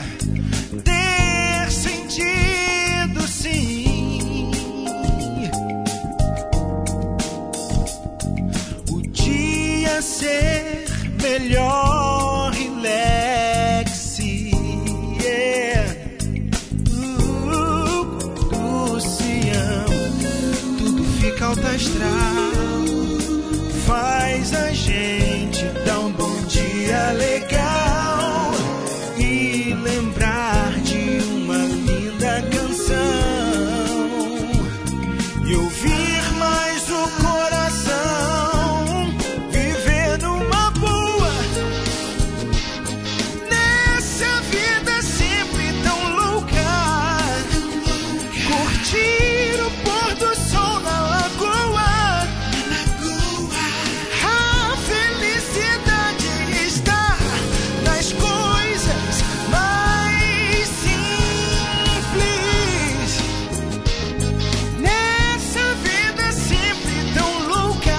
ter sentido, sim. O dia ser melhor, relaxe, yeah. Quando se ama, tudo fica alto astral. Faz a gente dar um bom dia legal e lembrar de uma linda canção e ouvir mais o coração, viver numa boa nessa vida sempre tão louca, curtir o pôr do sol na lagoa. A felicidade está nas coisas mais simples. Nessa vida sempre tão louca,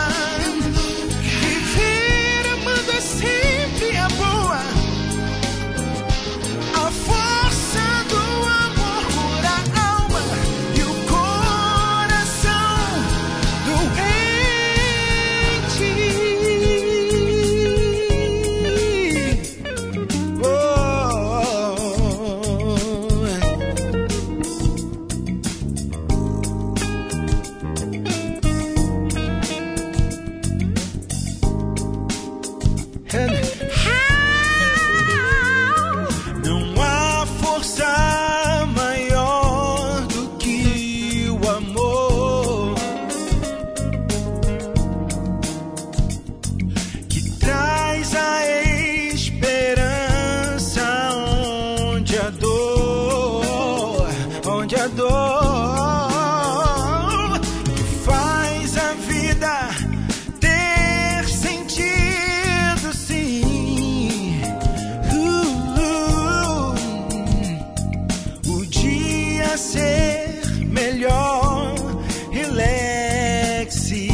viver amando é sempre a boa. A força do amor cura a alma e o coração doente. Não há força maior do que o amor, que traz a esperança onde a dor, que faz a vida ter sentido, sim. O dia ser melhor, relaxe.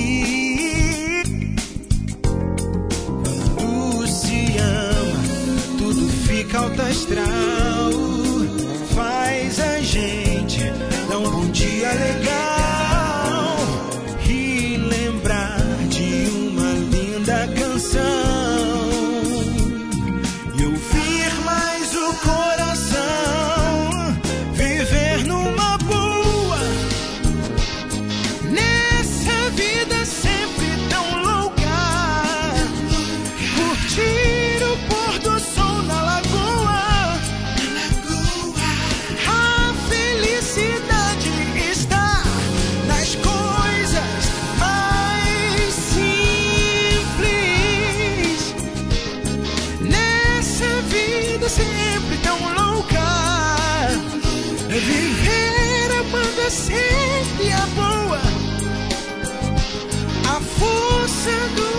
Quando se ama, tudo fica alto astral. Faz a gente dar um bom dia legal e lembrar de uma linda canção e ouvir mais o coração, viver numa boa nessa vida sempre tão louca, curtir o pôr do sol na lagoa. A felicidade está nas coisas mais simples. Nessa vida sempre tão louca, viver amando é sempre a boa. A força do